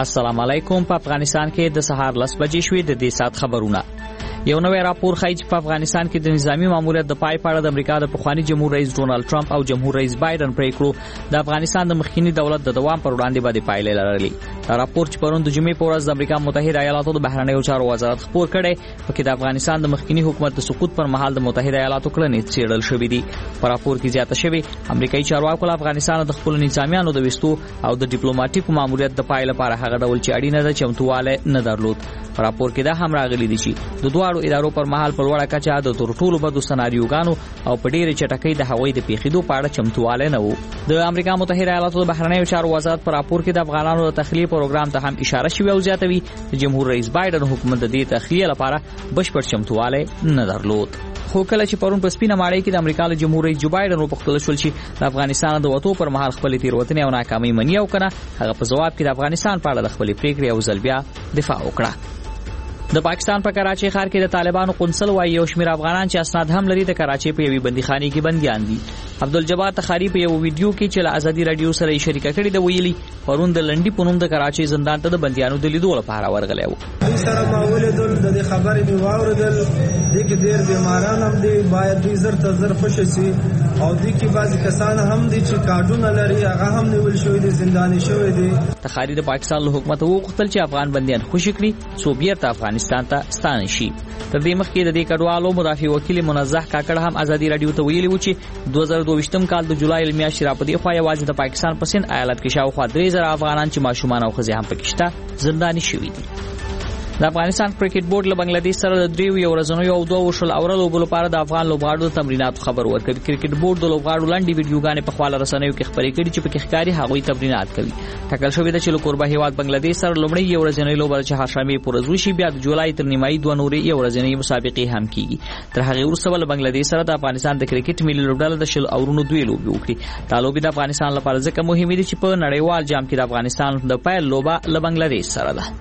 السلام علیکم. په افغانستان کې د سهار 10 بجې شوې. د دې سات خبرونه. یو نوی راپور ښیي چې په افغانستان کې د نظامی ماموریت د پای په اړه د امریکا د پخوانی جمهور رئیس ډونالد ټرمپ او جمهور رئیس بایدن پریکړو د افغانستان د مخکینی دولت د دوام پر وړاندې باندې پایلې لرلې. دا راپور چې پرون د جمعې په ورځ د امریکا متحده ایالاتو د بهرنیو چارو وزارت خپور کړي، پکې د افغانستان د مخکینی حکومت د سقوط پر مهال د متحده ایالاتو کړنې څېړل شوې دي. په راپور کې زیاته شوې امریکایي چارواکو له افغانستان د خپل نظامیانو د وستو او د ډیپلوماټیک ماموریت د پای لپاره هغه ډول چې اړینه ده چمتواله نه درلود. په راپور کې دا هم راغلي دي چې د دوه ادارو پر مهال په لوړه کچه د ټولو بدو سناریوګانو او په ډېرې چټکۍ د هوایي د پیښېدو په اړه چمتواله نه وو. د امریکا متحده ایالاتو د بهرنیو چارو وزارت په راپور کې د افغانانو د تخلیه پروګرام ته هم اشاره شوې او زیاتوي چې جمهور رئیس بایدن حکومت د دې تخلیه لپاره بشپړ چمتواله نه درلود. خو کله چې پرون په سپینه ماړۍ کې د امریکا له جمهور رئیس جو بایدن وپوښتل شول چې د افغانستان د وټو پر مهال خپل تیروتنې او ناکامۍ مني او کنه، هغه په جواب کې د افغانستان په اړه د خپل پریکړې او ځل بیا دفاع وکړه. د پاکستان په کراچۍ ښار کې د طالبانو قنصل وایي یو شمېر افغانان چې اسناد هم لري د کراچۍ په یوې بندیخانې کې بنديان دي. عبدالجبار تخاری په یو ویډیو کې چې له ازادي رادیو سره یې شریکه کړې د ویلي پرون د لنډي په نوم د کراچۍ زندان ته د بنديانو د لیدو لپاره ورغلی و. سره ما ولیدل د خبرې می واوریدل د کې ډېر بیماران هم دي، باید دوی زر ته زر خوشي شي او د کې بعضی کسان هم دي چې کارډونه لري هغه هم نیول شوی دي، زنداني شوی دي. تخاری د پاکستان له حکومت وغوښتل چې افغان بنديان خوشي کړي څو بیرته افغانستان ته ستانه شي. تر دې مخکې د دې کډوالو مدافع وکیل منزه کاکړ هم ازادي رادیو ته ویلي و چې 2022م کال د جولای میاشتې را پدې خو یوازې د پاکستان په سند ایالت کې شاوخوا 3000 افغانان چې ماشومان او ښځې هم پکې شته زنداني شوي دي. د افغانستان کرکټ بورډ له بنگلاديش سره د دریو یو ورځنیو او دوه وشل اورلو بل لپاره د افغان لوبغاړو د تمریناتو خبر ورکړي. کرکټ بورډ د لوبغاړو لاندې ویډیوګانې په خواله رسنیو کې خبرې کړي چې پکې ښکاري هغوی تمرینات کوي. ټاکل شوې ده چې له کوربه هیواد بنگلاديش سره لومړی یو ورځنی لوبه چې هرشنبه پر ورځ وشي، بیا د جولای تر نیمایي دوه نورې یو ورځنی مسابقې هم کیږي. تر هغه وروسته ول بنگلاديش سره د افغانستان د کرکټ ملي لوبډله د شل اورونو دوی لوبي وکړي. دا لوبي د افغانستان لپاره ځکه مهمه دي چې په نړیوال جام کې د افغانستان د پیل لوبه له بنگلاديش سره ده.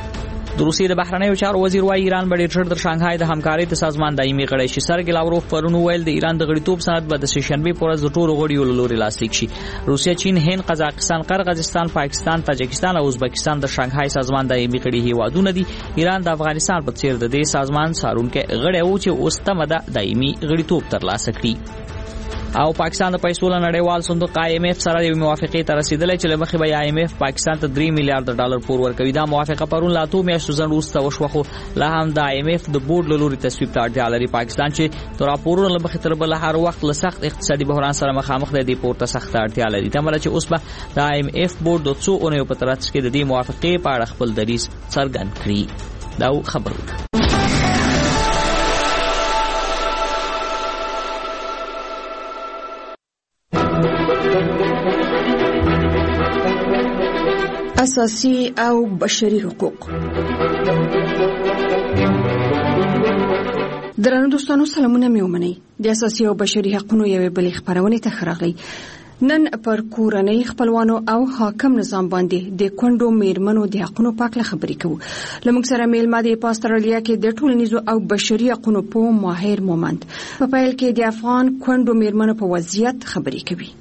د روسیې د بهرنیو چارو وزیر وايي ایران به ډېر تر شانګهای د همکارۍ د سازمان دایمي غړی شي. سرګی لاوروف پرون ویل د ایران د غړیتوب سند به د سشنبه پر ورځ د ټولو غړیو له لوري لاسلیک شي. روسیه، چین، هند، قزاقستان، قرغیزستان، پاکستان، تاجکستان او ازبکستان د شانګهای سازمان دایمي غړي هیوادونه دي. ایران د افغانستان په څیر د دې سازمان سارونکې غړی و چې اوس تمه ده دایمي غړیتوب ترلاسه کړي. او پاکستان د پیسو له نړیوال صندوق IMF سره یو موافقه ته رسیدلې چې لمخې به IMF پاکستان ته 3 میلیارډ ډالر پور ورکوي. دا موافقه پرون لا 2 میاشتو ځنډ وروسته وشوه، خو لا هم د IMF د بورډ له لوري تصویب ته اړتیا لري. پاکستان چې د راپورونو له مخې تر بل هر وخت له سخت اقتصادي بحران سره مخامخ دی، د پورته سخت اړتیا لري. تمره چې اوس به د IMF بورډ د څو اونیو په ترڅ کې د دې موافقه په اړه خپل دریځ څرګند کړي. دا خبرونه اساسي او بشري حقوق. درنو دوستانو سلامونه مې ومنئ. د اساسي او بشري حقوقو یوې بلې خبرونه ته راغلی. نن پر کورنۍ خپلوانو او حاکم نظام باندې د کونډو میرمنو د حقوقو په اړه خبرې کوو. لمونږ سره میلمه د استرالیا کې د ټولنیزو او بشري حقوقو په ماهر مومند په پیل کې د افغان کونډو میرمنو په وضعیت خبرې کوي.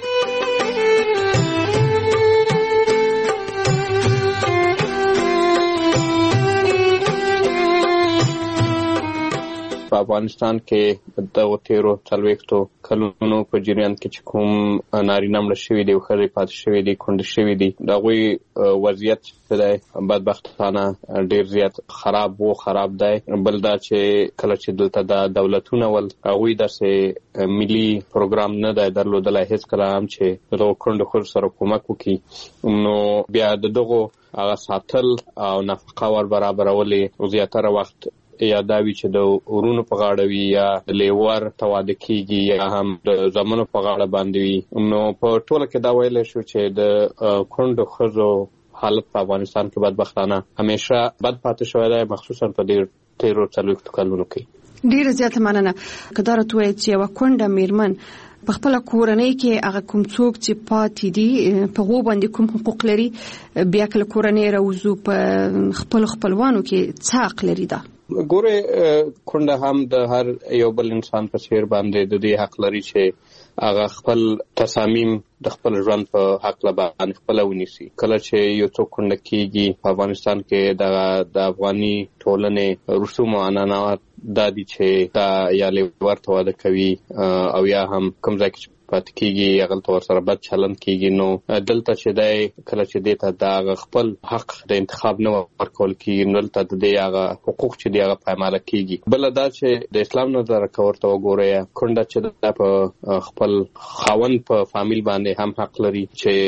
په افغانستان کې د 13 کلونو په جریان کې چې کوم نارینه مړه شوي دي او ښځې پاتې شوي دي، کونډې شوي دي، د هغوی وضعیت چې دی بدبختانه ډېر زیات خراب دی. بل دا چې کله چې دلته د دولتونه ول هغوی داسې ملي پروګرام نه دی درلودلی هېڅکله هم چې د دغو کونډو ښځو سره کومک وکړي، نو بیا د دغو هغه ساتل او نفقه ور برابرولې زیاتره وخت یا داوی چې د ورونو په غاړه وي یا د لیور تواده کیږي یا هم د زمونو په غاړه باندې وي. نو په ټوله کې دا ویلی شو چې د کونډو ښځو حالت په افغانستان کې بدبختانه همیشه بد پاتې شوی دی، مخصوصا په دې 13 کلونو کې. ډېره زیاته مننه. که دا راته ووایې چې یوه کونډه میرمن په خپله کورنۍ کې هغه کوم څوک چې پاتې دي په هغو باندې کوم حقوق لري، بیا کله کورنۍ راوځو په خپلو خپلوانو کې څه حق لري؟ ده ګوره کونډه هم د هر یو بل انسان په څیر باندې د دې حق لري چې هغه خپل تصامیم د خپل ژوند په حق باندې خپل ونیسي. کله چې یو څوک کونډه کیږي په افغانستان کې د افغاني ټولنې رسوم او عنعنات دا دي چې دا یا ورته واده کوي او یا هم کوم ځای کې پات کیږي هغه ته ورسره بد چلند کیږي. نو دلته چې دای کله چې دیته دا خپل حق د انتخاب نه ورکول کیږي نو دلته د هغه حقوق چې دی هغه پایماله کیږي. بل دا چې د اسلام نظر ورته وګورئ کونډه چې په خپل خاوند په فامیل باندې هم حق لري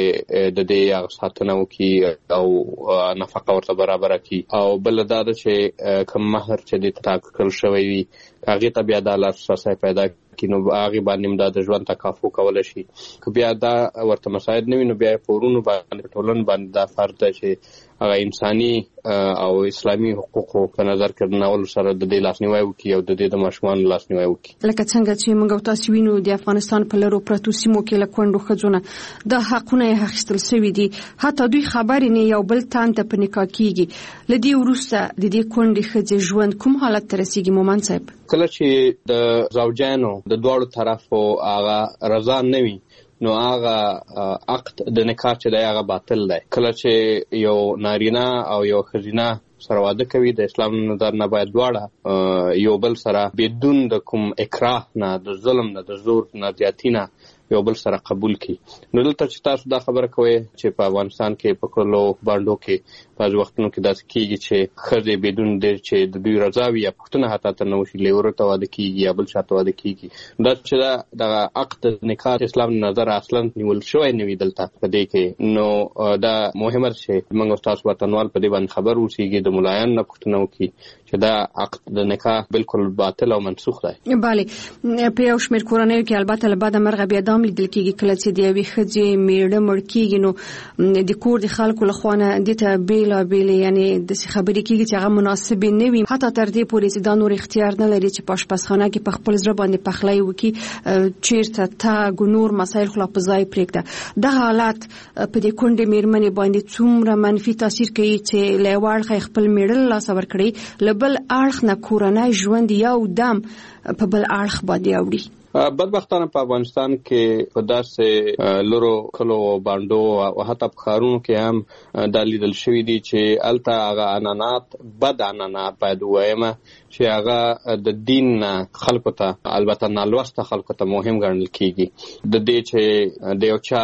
چې د دې هغه ساتنه وکړي او نفقه ورته برابر کړي. او بل دا چې کوم مہر چې د ټاکل شوی وي هغه ته بیا د اساسي پیدا کینو هغه باندې د ژوند تکافو کول شي. که بیا دا ورته مساعد نه وي نو بیا پورونو باندې ټولن باندې دا فرض ده چې هغه انساني او اسلامي حقوقو په نظر کې ناول سره د دې لاسنیوي وکړي او د دې د ماشومان لاسنیوي وکړي. لکه څنګه چې موږ تاسو وینو د افغانستان په لرو پرتو سیمو کې لکوندو خځونه د حقونه اخیستل شوی دي حتی دوی خبرې نه یو بل تان ته په نکاح کیږي. لدی ورسته د دې کونډې خځې ژوند کوم حالت ته رسیږي مومن صاحب؟ کله چې د زوجانو د دوړو طرفو هغه رضا نه وي نو هغه عقد د نکاح چې دی هغه باطل دی. کله چې یو نارینه او یو ښځینه سره واده کوي د اسلام نظر نه باید دواړه یو بل سره بدون د کوم اکراه نه د ظلم نه د زور نه زیاتی نه یو بل سره قبول کی. نو دلته چې تاسو دا خبره کوئ چې په افغانستان کې په کلو باندې کې په وختونو کې داسې کیږي چې خځې بدون د چې د دوی رضا وي یا پښتنه حتی ته نو شي لورته واده کیږي یا بل شاته واده کیږي. دا چې دا عقد نکاح اسلام نظر اصلا نیول شوی نه وي دلته په دې کې. نو دا مهمه چې موږ تاسو وطنوال په دې باندې خبر اوسېږي د ملایان نه پښتنه وکړي چې دا عقد د نکاح بالکل باطل او منسوخ دی. بله په یو شمېر کورنیو کې البته له بعده مرغه بیا لیدل کېږي کله چې د یوې ښځې میړه مړ کېږي نو د کور د خلکو له خوا نه دې ته بېلابېلې یعنې داسې خبرې کېږي چې هغه مناسبې نه وي حتی تر دې پورې چې دا نور اختیار نه لري چې په اشپزخانه کې په خپل زړه باندې پخلی وکړي چېرته تګ نور مسایل خو لا په ځای پرېږده. دغه حالت په دې کونډې مېرمنې باندې څومره منفي تاثیر کوي چې له یوه اړخه خپل میړه له لاسه ورکړي له بل اړخ نه کورنی ژوند یو دم په بل اړخ باندې اوړي. بدبختانه په افغانستان کې په داسې لورو کلو باندو او حتی په ښارونو کې هم دا لیدل شوي دي چې هلته هغه عنعنات بد عنعنات باید ووایم چې هغه د دین خلکو ته البته نالوسته خلکو ته مهم ګڼل کېږي. د دې چې د یو چا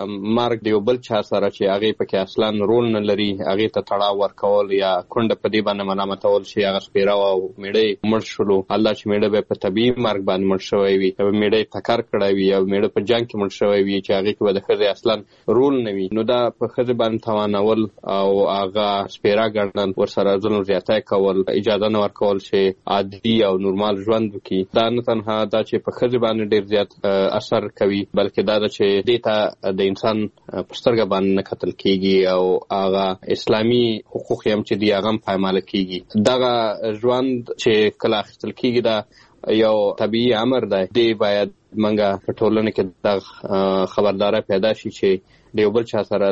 مرګ د یو بل چا سره چې هغې پکې اصلا رول نه لري هغې ته تړاو ورکول یا کونډه په دې باندې ملامتول چې هغه سپېره وه او میړه مړ شولو الله چې میړه به په طبیعي مرګ باندې مړ شوی وي میړه ټکر کړی وي او میړه په جنګ کې مړ شوی وي چې هغې کې به د ښځې اصلا رول نه وي نو دا په ښځې باندې توانول او هغه سپېره ګڼل ورسره ظلم زیاتی کول اجازه نه ورکول چې عادي او نورمال ژوند وکړي. دا نه تنها دا چې په ښځې باندې ډېر زیات اثر کوي بلکې دا ده چې دې ته د انسان په سترګه باندې نه کتل کېږي او هغه اسلامي حقوق هم چې دي هغه هم پایماله کېږي. دغه ژوند چې کله اخیستل کېږي دا یو طبیعي امر دی. دی باید منګه په ټولنه کې د خبرداري پیدا شي چې د یو بل چا سره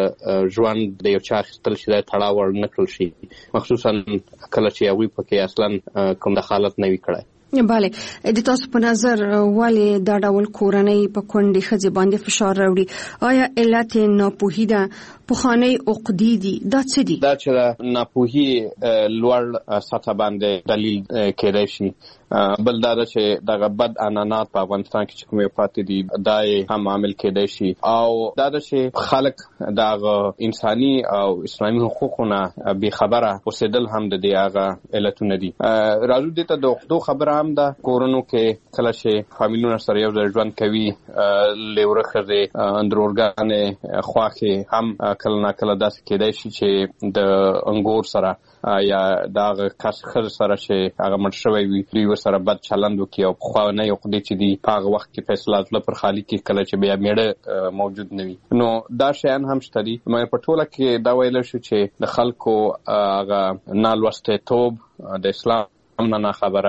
د ژوند د یو چا اخیستل شي دا تړاو ور نه کړل شي مخصوصا کله چې هغوی پکې اصلا کوم دخالت نه وي کړی. بله د تاسو په نظر ولې دا ډول کورنۍ په کونډې ښځې باندې فشار راوړي؟ آیا علت ناپوهي ده پخوانۍ عقدې دي دا څه دي؟ دا چې ناپوهي لوړ سطح باندې دلیل کېدای شي. بل دا ده چې دغه بد عنعنات په افغانستان کې چې کومې پاتې دي دا هم عامل کېدای شي او دا ده چې خلک دغه انساني او اسلامي حقوقونه بې خبره اوسېدل هم د دې هغه علتونه دي. راځو دې ته د عقدو خبره هم ده. کورونو کې کله چې فامیلونه سره یو ځای ژوند کوي لیوره ښځې اندرورګانې خواښې هم کله نه کله داسې کېدای شي چې د انګور سره یا دغه کس ښځې سره چې هغه مړ شوی وي دوی ورسره بد چلند وکړي او پخوانۍ عقدې چې دي په هغه وخت کې فیصله زړه پر خالي کړي کله چې بیا میړه موجود نه وي. نو دا شیان هم شته دي. مګر په ټوله کې دا ویلی شو چې د خلکو هغه نالوستیتوب د اسلام نه خبره،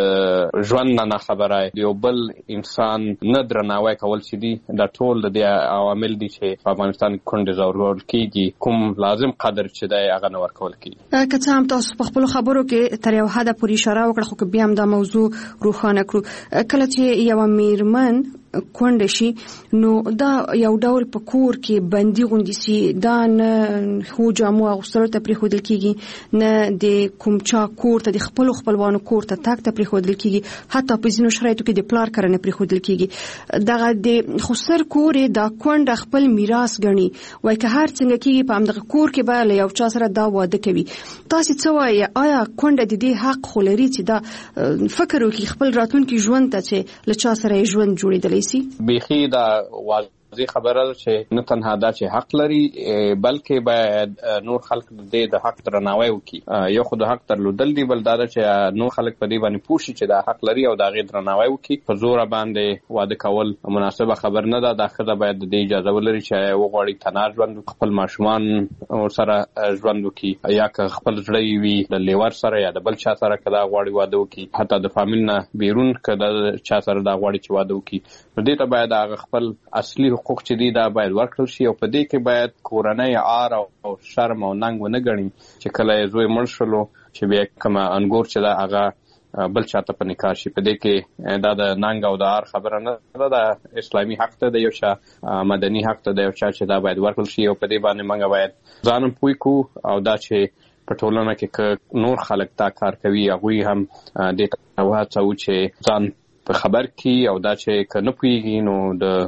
د ژوند نه خبره، د یو بل انسان نه درناوی کول چې دي دا ټول د عوامل دي چې په افغانستان کې کونډې ځورول کیږي. کوم لازم قدر چې دی هغه نه ورکول کیږي. که څه هم تاسو په خپل خبرو کې تر یو حد پورې اشاره وکړه، خو بیا هم دا موضوع روښانه کړو. کله چې یو میرمن کونډه شي نو دا یو ډول په کور کې بندي غوندي سي، دا نه خو جامو اغوستلو ته پرېښودل کیږي، نه د کوم چا کور ته د خپلوانو کور ته تګ ته پرېښودل کیږي، حتی په ځینو شرایطو کې د پلار کره نه پرېښودل کیږي. دغه د خسر کور دا کونډه خپل میراث ګڼي، وای که هر څنګه کیږي په همدغه کور کې به له یو چا سره دا واده کوي. تاسو څه وایي، آیا کونډه د دې حق خو لري چې دا فکر وکړي خپل راتلونکي ژوند ته چې له چا سره ژوند جوړېدلی بیخي دا واضح خبره ده چې نه تنها دا چې حق لري بلکې باید نور خلک د حق درناوی وکړي. یو خو د حق درلودل دی، بل دا چې نور خلک په دې باندې پوه شي چې دا حق لري او دا غي درناوی وکړي. په زور باندې واده کول مناسبه خبر نه ده. دا ښځه باید د اجازه ولري چې وغواړي تنها ژوند خپل ماشومان سره ژوند وکړي، یا که خپل زړه وي د لیور سره یا د بل چا سره کدا غواړي واده وکړي، حتی د فامیل نه بیرون کدا چا سره دا غواړي چې واده وکړي. نو دې ته باید هغه خپل اصلي حقوق چې دي دا باید ورکړل شي، او په دې کې باید کورنۍ عار او شرم او ننګ ونه ګڼي چې کله زوی مړ شلو چې بیا کوم انګور چې دا هغه بل چاته په نکاح شي. په دې کې دا د ننګ او د عار خبره نه ده، د اسلامي حق ته د یو چا مدني حق ته د یو چا چې دا باید ورکړل شي. او په دې باندې موږ باید ځانم پوه کړو، او دا چې په ټولنه کې نور خلک دا کار کوي هغوی هم دې ته وهڅوو چې ځان په خبر کی، او دا چې که نه پوهیږي نو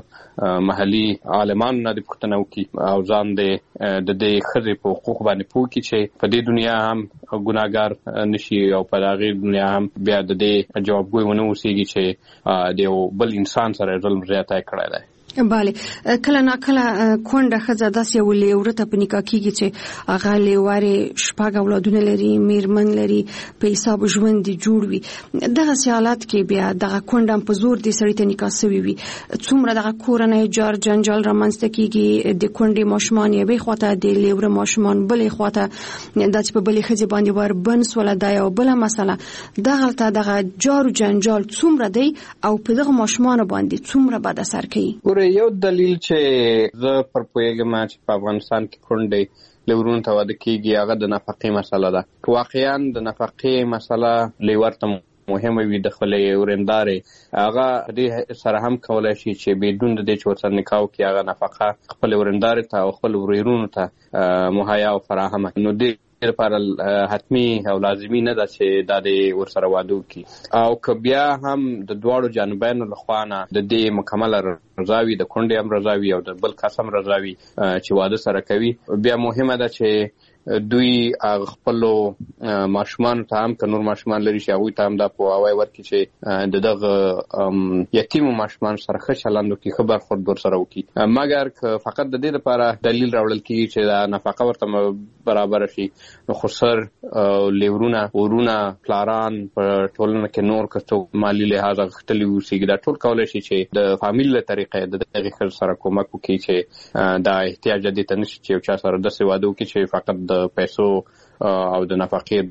د محلي عالمانو نه د پوښتنه وکړي او ځان د دې ښځې په حقوق باندې پوه کړي چې په دې دنیا هم ګناهګار نشي او په هغې دنیا هم بیا د دې جوابګوی ونه اوسېږي چې د یو بل انسان سره ظلم زیاتی کړی دی. بله، کله نا کله کونډه ښځه داسې یو لیوره ته په نکاح کېږي چې هغه لیوارې 6 اولادونه لري، میرمن لري، په حساب ژوند یې جوړ وي. دغسې حالات کې بیا دغه کونډه هم په زور دې سړي ته نکاح سوي وي، څومره دغه کورنۍ جار جنجال رامنځته کېږي، د کونډې ماشومان یوې خواته، د لیوره ماشومان بلې خواته، دا چې په بلې ښځې باندې وربند سوله دا یو بله مسله. دغلته دغه جار جنجال څومره دی او په دغه ماشومانو باندې څومره بد اثر کوي. یو دلیل چې زه پر پوهېږم چې په افغانستان کې کونډې لیورونو ته واده کېږي هغه د نفقې مسله ده. که واقعا د نفقې مسله لیور ته مهمه وي د خپلې ورندارې، هغه دې سره هم کولی شي چې بدون د دې چې ورسره نکاح وکړي هغه نفقه خپلې ورندارې ته او خپل ورورونو ته مهیا او فراهمه. نو دې لپاره حتمی او لازمي نه ده چې دا د ورسره واده وکړي. او که بیا هم د دواړو جانبینو لخوا نه د دې مکمله رضا وي، د کونډې هم رضا وي او د بل کس هم رضا وي چې واده سره کوي، بیا مهمه ده چې دوی خپلو ماشومان ته هم که نور ماشومان لري چې هغوی ته هم دا پوهاوی ورکړي چې د دغه یتیمو ماشومان سره ښه چلند وکړي، ښه برخورد ورسره وکړي. مګر که فقط د دې لپاره دلیل راوړل کېږي چې دا نفقه ورته برابره شي، نو خسر لیورونه، ورونه، پلاران په ټولنه کې نور که څوک مالي لحاظ غښتلي اوسېږي، دا ټول کولی شي چې د فامیل له طریقې د دغې ښځې سره کومک وکړي چې دا احتیاج دې ته نه شي چې یو چا سره داسې واده وکړي چې فقط د پیسو او د نفقې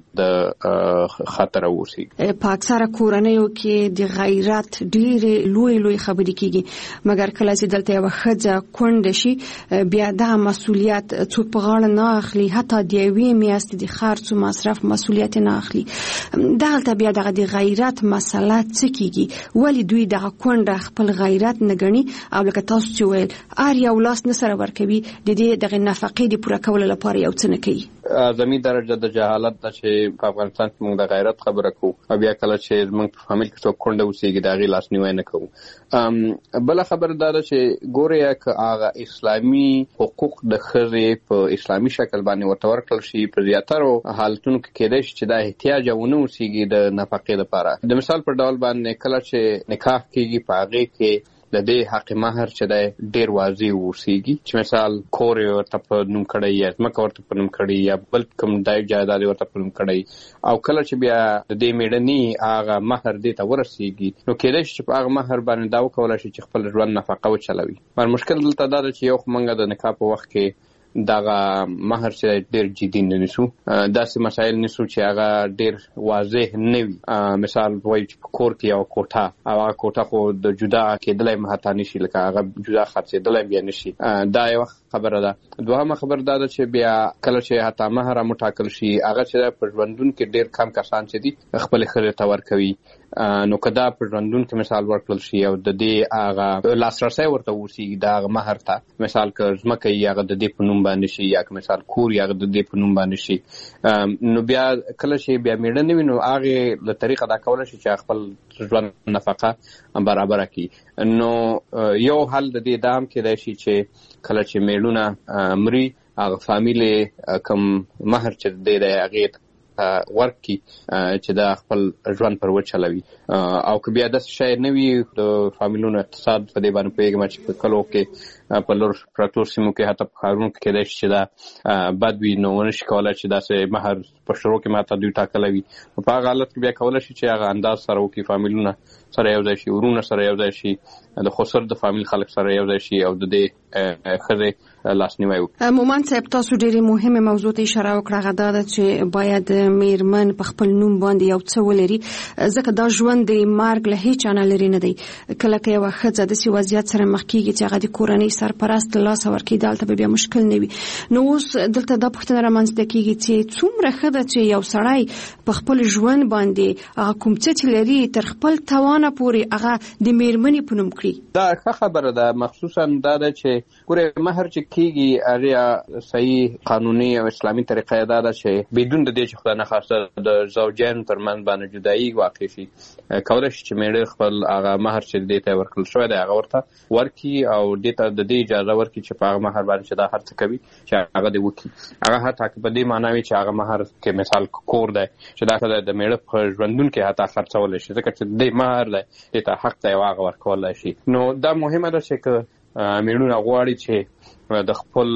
د خاطر اوسي. په اکثره کورنیو کې د غیرت ډېرې لوی خبرې کېږي، مګر کله چې دلته یوه ښځه کونډه شي بیا دغه مسؤلیت څوک په غاړه نه اخلي، حتی د یوې میاشتې د خرڅ او مصرف مسؤلیت نه اخلي. دغلته بیا دغه د غیرت مسله څه کېږي؟ ولې دوی دغه کونډه خپل غیرت نه ګڼي او لکه تاسو چې ویل هر یو لاس نه سره ورکوي، د دې دغه نفقې د پوره کولو لپاره یو څه نه کوي؟ اعظمي درجه د جهالت ده چې په افغانستان کې موږ د غیرت خبره کوو او بیا کله چې موږ په فامیل کې څوک کونډه اوسېږي د هغې لاسنیوی نه کوو. بله خبره دا ده چې ګورې که هغه اسلامي حقوق د ښځې په اسلامي شکل باندې ورته ورکړل شي، په زیاترو حالتونو کې کېدای شي چې دا احتیاج ونه اوسېږي د نفقې لپاره. د مثال په ډول باندې کله چې نکاح کېږي په هغې کې د دې حق مهر چې دی ډېر واضح اوسېږي، چې مثال کور یې ورته په نوم کړی یا ځمکه ورته په نوم کړی یا بل کوم جایداد یې ورته په نوم کړی، او کله چې بیا د دې میړني هغه مهر دې ته ورسېږي نو کېدای شي چې په هغه مهر باندې دا وکولی شي چې خپل ژوند نفقه وچلوي. مګر مشکل دلته دا ده چې یو خو موږ د نکاح په وخت کې دغه مہر چې ډېر جدي نه نیسو، داسې مسایل نیسو چې هغه ډېر واضح نه وي. مثال وایي چې په کور کې یو کوټه او هغه کوټه خو د جدا کېدلی محتا نشي، لکه هغه جدا خرڅېدلی بیا نشي. دا یوه خبره ده. دوهمه خبره دا ده چې بیا کله چې حتی مهر هم وټاکل شي، هغه چې په ژوندون کې ډېر کم کسان چې دي خپلې ښځې ته ورکوي. نو که دا په ژوندون کې مثال ورکړل شي او د دې هغه لاسرسی ورته وسیږي د هغه مهر ته، مثال که ځمکه یې هغه د دې په نوم باندې شي یا که مثال کور یې هغه د دې په نوم باندې شي، نو بیا کله چې بیا میړه نه وي نو هغې له طریقه دا کولی شي چې خپل ژوند نفقه برابره کړي. نو یو حل د دې دا هم کېدای شي چې کله چې میړونه مري، هغه فامیل کوم مهر چې دی هغې ورکي چې دا خپل ژوند پر وچلوي. او که بیا داسې شی نه وي، د فامیلونو اقتصاد په دې باندې پوهېږم چې په کلو کې په لور پرتو سیمو کې حتی په ښارونو کې کېدای شي چې دا بد وي، نو ونشي کولی چې داسې مهر په شروع کې ماته دوی ټاکلی وي. په هغه حالت کې بیا کولی شي چې هغه انداز سره وکړي، فامیلونه سره یو ځای شي، ورونه سره یو ځای شي، د خسر د فامیل خلک سره یو ځای شي او د دې ښځې لاسنیوی وکړي. مومن صاحب، تاسو ډېرې مهمه موضوع ته اشاره وکړه، هغه دا ده چې باید میرمن په خپل نوم باندې یو څه ولري، ځکه دا ژوند د مرګ له هیچ نه لرې نه دی. کله که یوه ښځه داسې وضعیت سره مخ کېږي چې هغه د کورنۍ سرپرست له لاسه ورکړي، دلته به بیا مشکل نه وي. نو اوس دلته دا پوښتنه رامنځته کېږي چې څومره ښه ده چې یو سړی په خپل ژوند باندې هغه کوم څه چې لري تر خپل توانه پورې هغه د میرمنې په نوم کړي. دا ښه خبره ده. مخصوصا دا ده چې ګورې مهر چې کېږي هغې صحیح قانوني او اسلامي طریقه یې دا ده چې بدون د دې چې خدای نخواسته د زوجین ترمنځ باندې جدایي واقع شي، کولی شي چې میړه خپل هغه مهر چې دې ته ورکړل شوی دی هغه ورته ورکړي او دې ته د دې اجازه ورکړي چې په هغه مهر باندې چې دا هر څه کوي چې هغه دې وکړي. هغه حتی که په دې معنا وي چې هغه مهر کې مثال کور دی چې دا ښځه د میړه په ژوندون کې حتی خرڅولی شي، ځکه چې دې مهر دی دې ته حق دی او هغه ورکولی شي. نو دا مهمه ده چې که میړونه غواړي چې د خپل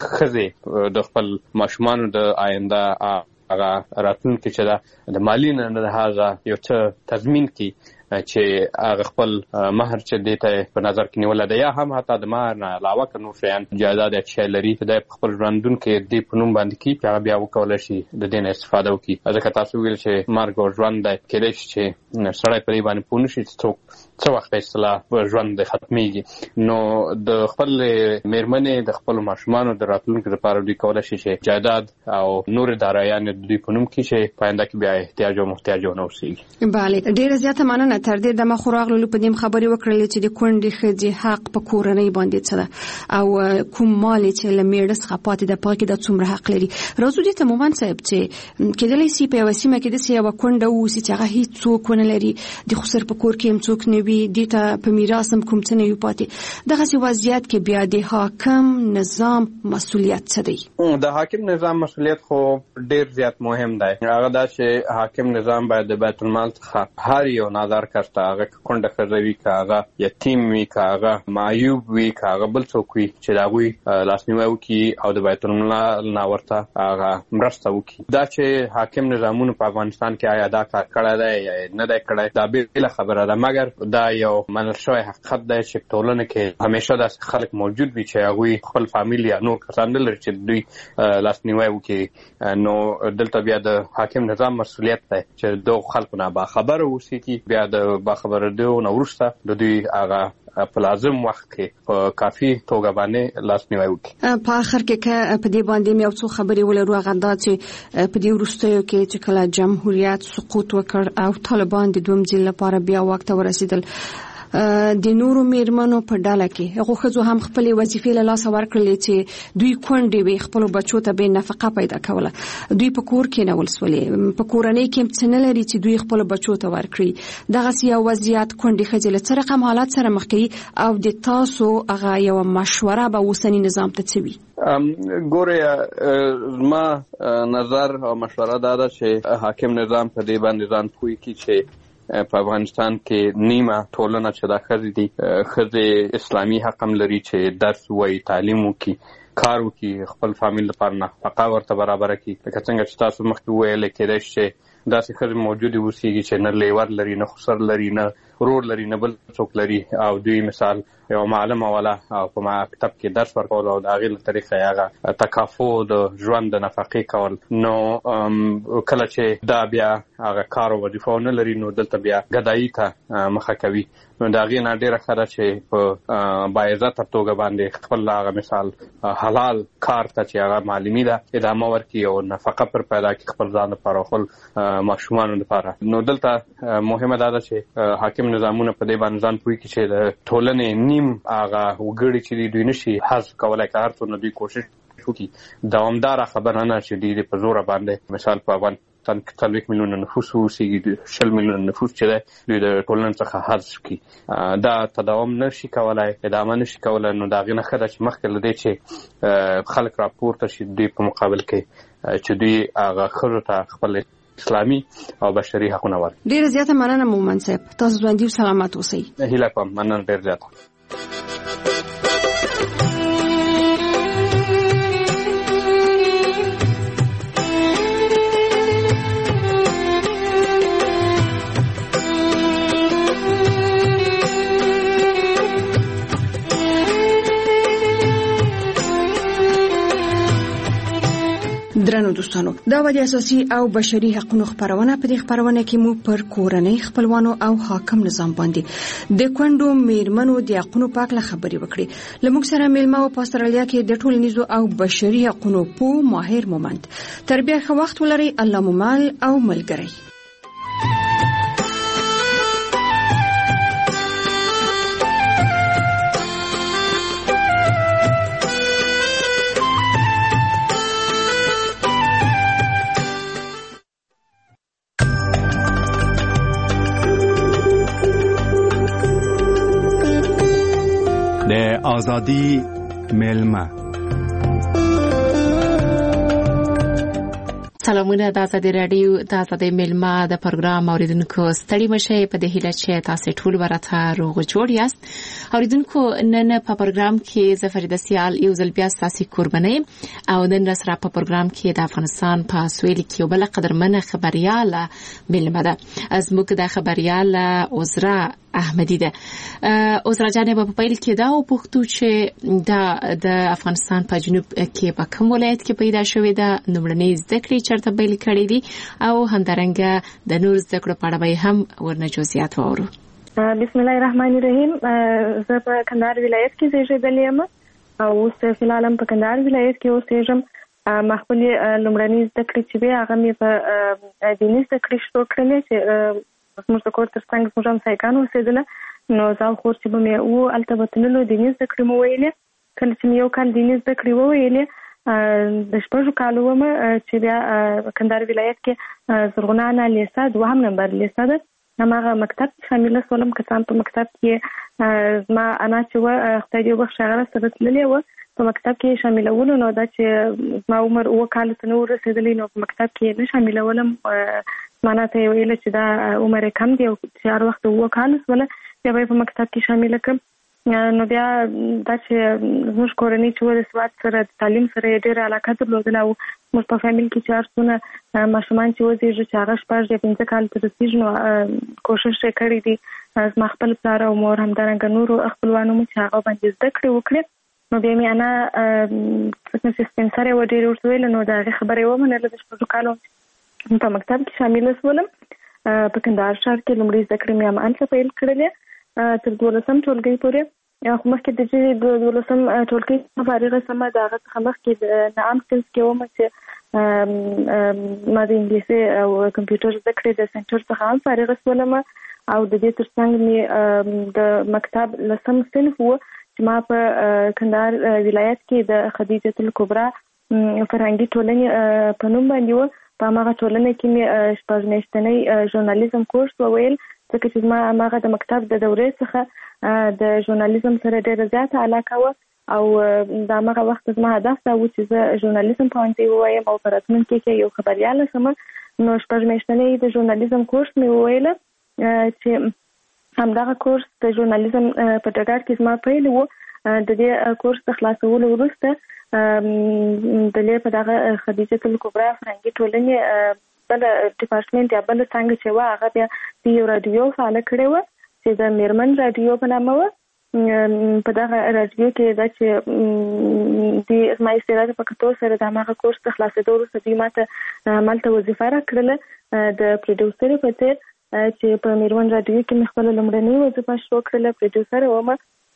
ښځې د خپل ماشومانو د آینده هغه راتلونکي چې دا د مالي نه لحاظه یو څه تضمین کړي چې هغه خپل مهر چې دې ته په نظر کې نیولی دی، یا هم حتی د مهر نه علاوه که نور شیان جایداد یا شی لري چې دی په خپل ژوندون کې دې په نوم باندې کړي چې هغه بیا وکولی شي د دې نه استفاده وکړي. ځکه تاسو ویل چې مرګ او ژوند دی، کېدای شي چې سړی په دې باندې پوه نه شي چې څوک څه وخت اصطلاح ژوند ختمیږي. نو د خپل میرمنې د خپلو ماشومانو د راتلونکي لپاره دوی کولی شي چې جایداد او نور دارایان د دوی په نوم کړي چې په آینده کې بیا احتیاج او محتاج ونه اوسېږي. بله، ډېره زیاته مننه. تر دې دمه خو راغلو په دې خبرې وکړلې چې د کونډې ښځې حق په کورنۍ باندې څه ده او کوم مال چې له میړه څخه پاتې ده په هغې کې دا څومره حق لري. راځو دې ته مومن صاحب چې کېدلی سي په یوه سیمه کې داسې یوه کونډه واوسي چې هغه هېڅ څوک ونه لري، د خسر په کور کې هم څوک نه وي، دې ته په میراث هم کوم څه نه وي پاتې. دغسې وضعیت کې بیا د حاکم نظام مسؤلیت څه دی؟ د حاکم نظام مسؤلیت خو ډېر زیات مهم دی. هغه دا چې حاکم نظام باید د بیت المال څخه هر یو نادار کس ته، هغه که کونډه ښځه وي، که هغه یتیم وي، که هغه معیوب وي، که هغه بل څوک وي، چې د هغوی لاسنیوی وکړي او د بیت المال نه ورته هغه مرسته وکړي. دا چې حاکم نظامونو په افغانستان کې آیا دا کار کړی دی یا نه دی کړی، دا بېله خبره ده، مګر دا یو منل شوی حقیقت دی چې په ټولنه کې همیشه داسې خلک موجود وي چې هغوی خپل فامیل یا نور کسان نه لري چې دوی لاسنیوی وکړي. نو دلته بیا د حاکم نظام مسؤلیت دی چې دغو خلکو نه باخبره اوسېږي، بیا د باخبره دیو نه وروسته د دوی هغه په لازم وخت کې په کافي توګه باندې لاسنیوی وکړي. په آخر کې که په دې باندې یو څو خبرې ولرو، هغه دا چې په دې وروستیو کې چې کله جمهوریت سقوط وکړ او طالبان د دویم ځل لپاره بیا واک ته ورسېدل، د نورو میرمنو په ډله کې هغو ښځو هم خپلې وظیفې له لاسه ورکړلې چې دوی کونډې وې، خپلو بچو ته به نفقه پیدا کوله، دوی په کور کې نول سولې، په کورنۍ کې هم څه نه لري چې دوی خپلو بچو ته ورکړي. دغسې یو وضعیت کونډې ښځې له څه رقم حالت سره مخ کوي او د تاسو هغه یوه مشوره به اوسني نظام ته څه وي؟ ګورې، زما نظر او مشوره دا ده چې حاکم نظام په دې باندې ځان پوه کړي چې په افغانستان کې نیمه ټولنه چې دا ښځې دي، ښځې اسلامي حق هم لري چې درس ووایي، تعلیم وکړي، کار وکړي، خپل فامیل لپاره نفقه ورته برابره کړي. لکه څنګه چې تاسو مخکې وویلې، کېدای شي چې داسې ښځې موجودې اوسېږي چې نه لیور لري، نه خسر لري، نه ورور لري، نه بل څوک لري او دوی مثال یو معلم ولا او په مکتب کې درس ورکول او د هغې له طریقې هغه تکافو د ژوند د نفقې کول. نو کله چې دا بیا هغه کار او وظیفه نه لري نو دلته بیا ګدایي ته مخه کوي. نو د هغې نه ډېره ښه ده چې په باعزته توګه باندې خپل هغه مثال حلال کار ته چې هغه معلمي ده ادامه ورکړي او نفقه پر پیدا کړي خپل ځان لپاره او خپل ماشومانو لپاره. نو دلته مهمه دا ده چې حاکم نظامونه په دې باندې ځان پوهېږي چې د ټولنې نیم هغه وګړي چې دوی نشي حذف کولی که هر څومره دوی کوشش وکړي دوامداره خبره نه چې دوی په زوره باندې مثال په افغانستان 40 میلیونه نفوس اوسېږي 20 میلیونه نفوس چې دی دوی د ټولنې څخه حذف کړي دا تداوم نشي کولای ادامه نشي کولای. نو د هغې نه ښه ده چې مخکې له دې چې خلک راپورته شي دوی په مقابل کې چې دوی هغه ښځو ته خپل اسلامي او بشري حقونه ورکړي. ډېره زیاته مننه مومن صاحب، تاسو ژوندي او سلامت اوسئ. هیله کوم مننه ډېر زیاته. درنو دوستانو، دا د اساسي او بشري حقوقو خبرونه په دې خبرونه کې مو پر کورنۍ خپلوانو او حاکم نظام باندې د کونډو میرمنو د حقوقو په اړه خبرې وکړې. لموږ سره میلمه او په استرالیا کې د ټولنیزو او بشري حقوقو په ماهر مومند. تربیه ښه وخت ولري. الله مو مال او ملګری. آزادی میلمه. سلامونه د آزادی رادیو د آزادی میلمه د پروګرام اوریدونکو ستړي مشه په دې هیله چې تاسو ټول ورته روغ جوړ یاست. اوریدونکو نن په پروګرام کې زفریده سیال یو ځل بیا تاسو قرباني او نن سره په پروګرام کې د افغانستان په سویل کې یو بل قدرمنه خبرياله میلمه ده. از موږ د خبرياله عذرا احمدی ده. عذرا جان په پیل کې دا او پوښتو چې د افغانستان په جنوب کې په کوم ولایت کې پیدا شوې ده، نومړنۍ زده کړې چرته پیل کړې دي او همدارنګه د نور زده کړو په اړه به هم ورنه جزئیات واورو. بسم الله الرحمن الرحیم. زه په کندهار ولایت کې زیږېدلې یم او اوس فی الحال په کندهار ولایت کې اوسېږم. ما خپل لومړنۍ زده کړې چې وې هغه مې په دیني زده کړې شروع کړلې چې زموږ د کور تر څنګ زموږ همسایګان اوسېدله. نو زه او خور چې به مې وو هلته به تللو دیني زده کړې مو ویلې. کله چې مې یو کال دیني زده کړې وویلې د شپږو کالو ومه چې بیا کندهار ولایت کې زرغونه انا لیسه 2 نمبر لیسه ده هماغه مکتب شامله شولم. کسان په مکتب کې زما انا چې وه خدای دې وبخښي هغه راسره تللې وه په مکتب کې شاملولو. نو دا چې زما عمر 7 کالو ته نه ورسېدلی نو په مکتب کې نه شاملولم. زما ته یې ویله چې دا عمر یې کم دی او چې هر وخت 7 کالو شوله بیا به یې په مکتب کې شامله کړم. نو بیا دا چې زموږ کورنۍ چې د سواد سره د تعلیم سره یې ډېره علاقه درلودله او زموږ په فامیل کې چې هر څونه ماشومان چې وزېږي چې هغه 6 یا 5 کال ته رسېږي نو کوشش یې کړی دی زما خپل پلار او مور همدارنګه نورو خپلوانو مو چې هغه باندې زده کړې وکړې. نو بیا مې انا سپنسر یې ډېرې ورته ویله نو د هغې خبره یې ومنله. د 6 کالو په مکتب کې شامله شولم. په کندهار ښار کې لومړۍ زده کړې مې همالته پیل کړلې تر 12 ټولګۍ پورې. خو مخکې د چې د 12 ټولګۍ فارغه سمه د هغه څخه مخکې د نعام سیلز کې ومه چې ما د انګلیسي او کمپیوټر زده کړې د سنټر څخه هم فارغه شولم او د دې تر څنګ مې د مکتب 10 صنف و چې ما په کندهار ولایت کې د خدیجه الکبرا فرهنګي ټولنې په نوم باندې و. په هغه ټولنه کې مې 6 میاشتنی ژورنالیزم کورس وویل ځکه چې زما هغه د مکتب د دورې څخه د ژورنالیزم سره ډېره زیاته علاقه وه او د هغه وخت زما هدف دا و چې زه ژورنالیزم پوهنځی ووایم او په راتلونکي کې یو خبریاله شم. نو 6 میاشتنی د ژورنالیزم کورس مې وویله چې همدغه کورس د ژورنالیزم په ډګر کې زما پیل و. د دې کورس د خلاصولو وروسته د لې په دغه خدیجه الکبرا فرهنګي ټولنې بل ډپارټمنټ یا بل څنګه چې وا هغه بیا د یو رادیو فعال کړی و چې د میرمن رادیو په نامه و. په دغه رادیو کې دا چې د اسماء استعداد په کتو سره د هغه کورس ته خلاصېدو وروسته دوی ماته مالته وظیفه راکړله د پروډوسر په څېر چې په میرمن رادیو کې مې خپله لومړنۍ وظیفه شروع کړله. پروډوسر وم،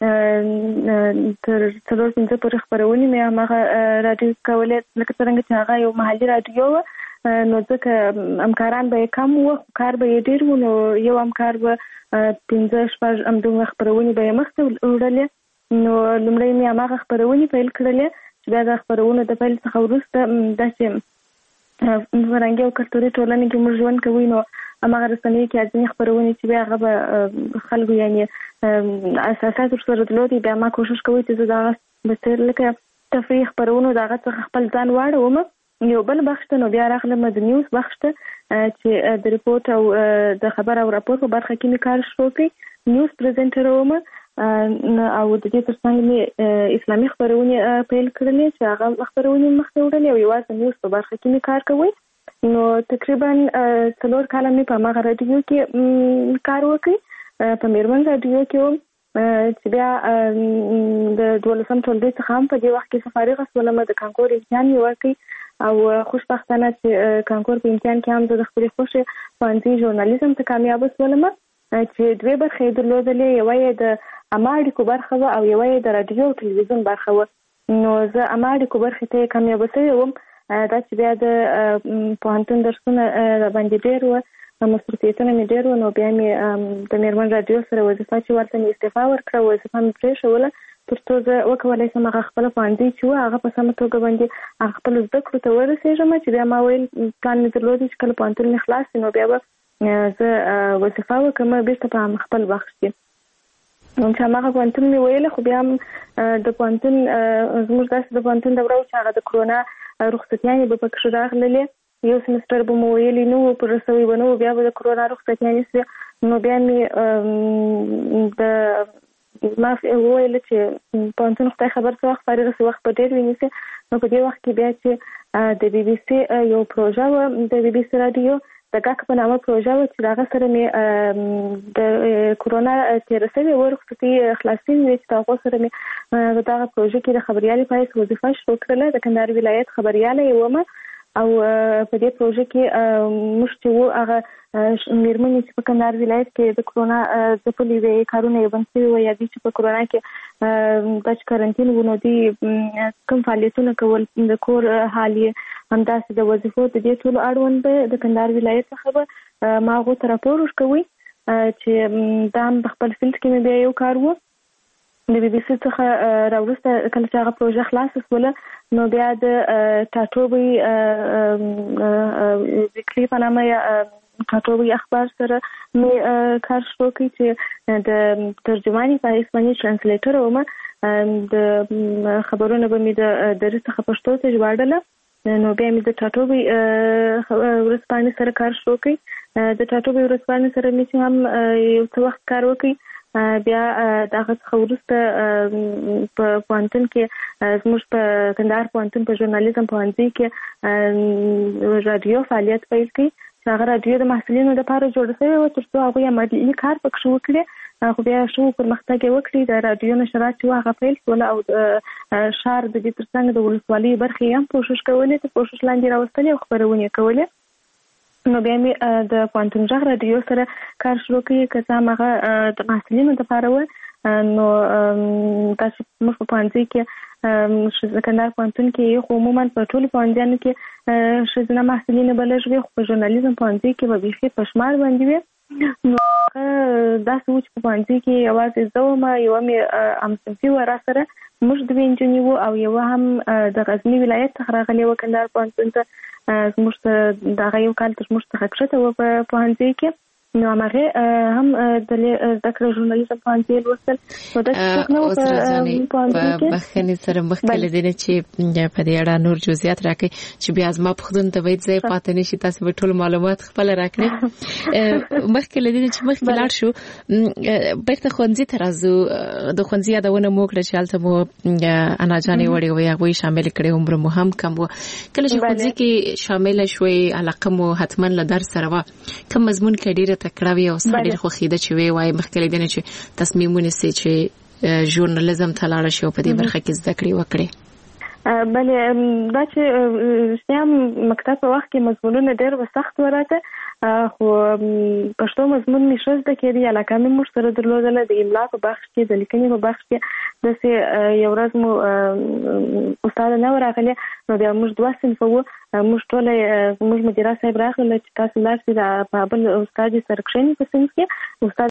تر 4-5 پورې خپرونې مې هماغه رادیو کولې، لکه څرنګه چې هغه یو محلي رادیو وه، نو ځکه همکاران به یې کم وو، کار به یې ډېر وو، نو یو همکار به 5-6 همدومره خپرونې به یې مخته وړلې. نو لومړی مې هماغه خپرونې پیل کړلې چې بیا د خپرونو د پیل څخه وروسته داسې فرهنګي او کلتوري ټولنې کې موږ ژوند کوو، نو هماغه رسنیو کې ځینې خپرونې چې بیا هغه به خلکو یعنې اساسات ورسره درلودي، بیا ما کوشش کوي چې زه د هغه بڅېر لکه تفریح خپرونو د هغه څخه خپل ځان واړوم. یو بل بخش ته نو بیا راغلم د نیوز بخش ته چې د ریپورت او د خبر او راپور په برخه کې مې کار شروع کړی. نیوز پریزنټر وم او د دې ترڅنګ مې اسلامي خپرونې پیل کړلې چې هغه خپرونې مخته وړلې او یوازې نیوز په برخه کې مې کار کوي. نو تقریبا 4 کاله مې په هغه رادیو کې کار وکړ، په میرمن رادیو کې وم چې بیا د 12م ټولګي څخه هم په دې وخت کې فارغه شولم، د کانکور امتحان مې ورکړ او خوشبختانه چې کانکور په امتحان کې هم د خپلې خوښې پوهنځي ژورنالیزم ته کامیابه شولم چې 2 برخې یې درلودلې، یوه یې د عامه اړیکو برخه وه او یوه یې د رادیو او ټلویزیون برخه وه. نو زه عامه اړیکو برخې ته کامیابه شوې وم، دا چې بیا د پوهنتون درسونه باندې ډېر وه، مصروفیتونه مې ډېر وو، نو بیا مې د میرمن رادیو سره وظیفه چې ورته مې استعفا ورکړه، وظیفه مې پرېښوله تر څو زه وکولی شم هغه خپله پوهنځی چې وه هغه په سمه توګه باندې هغه خپلو زده کړو ته ورسېږم. چې بیا ما ویل پلان مې درلودی چې کله پوهنتون مې خلاص شي نو بیا به زه وظیفه وکړم بېرته په خپل بخش کې. چې هماغه پوهنتون مې ویله، خو بیا هم د پوهنتون زموږ داسې د پوهنتون دوره وه چې هغه د کرونا رخصتیانې به پکښې راغللې، یو سمستر به مو ویلي نه وو، پر رسوي به نه وو، بیا به د کرونا رخصتیانې شوې. نو بیا مې ما وویل چې پوهنتون خدای خبر څه وخت فارغ شي، وخت به ډېر ونیسي. نو په دې وخت کې بیا چې د بي بي سي یو پروژه وه، د بي بي سي رادیو د ګاک په نامه پروژه وه چې د هغه سره مې د کرونا تېره شوې وه رخصتي خلاصین وې چې د هغو سره مې په دغه پروژه کې د خبریالۍ په حیث وظیفه شروع کړله. د کندهار ولایت خبریاله یې ومه او په دې پروژه کې موږ چې وو هغه میرمنې چې په کندهار ولایت کې د کرونا ځپلي وې، کارونه یې بند شوي وو، یا دوی چې په کرونا کې دا چې کارنتین وو نو دوی کوم فعالیتونه کول، د کور حال یې همداسې د وظیفو د دې ټولو اړوند به د کندهار ولایت څخه به ما هغو ته راپور ورکوي چې دا هم په خپل فیلډ کې مې بیا یو کار و. د بي بي سي څخه راوروسته کله چې هغه پروژه خلاصه شوله نو بیا د ټاټوبۍ ویکلي په نامه یا ټاټوبۍ اخبار سره مې کار شروع کړی چې د ترجمانې په حیث باندې ټرانسلیټر ومه. د خبرونه به مې د درس څخه پښتو ته ژباړله، نو بیا مې د ټاټوبۍ ورځپاڼې سره کار شروع کړی. د ټاټوبۍ ورځپاڼې سره مې چې هم یو څه وخت کار وکړي، بیا د هغه څخه وروسته په پوهنتون کې زموږ په کندهار پوهنتون په ژورنالیزم پوهنځي کې رادیو فعالیت پیل کړي چې هغه رادیو د محصلینو لپاره جوړه شوې وه تر څو هغوی عملي کار پکښې وکړي. خو بیا ښه پرمختګ یې وکړي، د رادیو نشرات چې وه هغه پیل شوله او ښار د دې ترڅنګ د ولسوالۍ برخې هم کوشش کولې، تر کوشش لاندې راوستلې او خپرونې یې کولې. نو بیا مې د پوهنتون غږ رادیو سره کار شروع کړي، که څه هم هغه د محصلینو دپاره وه. نو داسې موږ په پوهنځي کې کندهار پوهنتون کې خو عموما په ټولو پوهنځیانو کې ښځینه محصلینې به لږ وې، خو په ژورنالیزم پوهنځي کې به بیخي په شمار باندې وې. نو داسې و چې په پوهنځي کې یوازې زه وم، یوه مې همصنفي وه را سره، موږ 2 نجونې وو، او یوه هم د غزني ولایت څخه راغلې وه کندهار پوهنتون ته. زموږ ته د هغه یو کال تر موږ څخه کښته وه په پوهنځي کې. نو همغې هم د زده کړې ژورنالیزم پوهنځي لوستل. نو داسې څوک نه وو په پوهنځي کې. بخښنې سره مخکې له دې نه چې په دې اړه نور جزئیات راکړئ چې بیا زما پوښتنو ته باید ځای پاتې نه شي، تاسو به ټول معلومات خپله راکړئ. مخکې له دې نه چې مخکې لاړ شو بېرته ښوونځي ته راځو. د ښوونځي یادونه مو وکړه چې هلته مو اناجانې وړې وې، هغوی شاملې کړې، عمر مو هم کم و. کله چې ښوونځي کې شامله شوئ علاقه مو حتما له درس سره وه، کوم مضمون کې ډېره تکړه وي او ستا ډېر خوښېده چې وی وایي مخکې له دې نه چې تصمیم ونیسئ چې ژورنالیزم ته لاړ شي او په دې برخه کې زده کړې وکړي؟ بله دا چې سیام مکتب په وخت کې مضمونونه ډېر سخت وراته خو پښتو مضمون مې ښه زده کېدی علاقه مې موږ سره درلودله د املا په بخش کې د لیکنې په بخش کې داسې یو ورځ مو استاد نه ورغلی نو بیا موږ 2 صنفه وو موږ ټوله زموږ مدیره صاحب راغله چې تاسو لاړ شئ د بل استاد سره کښېنئ په صنف کې استاد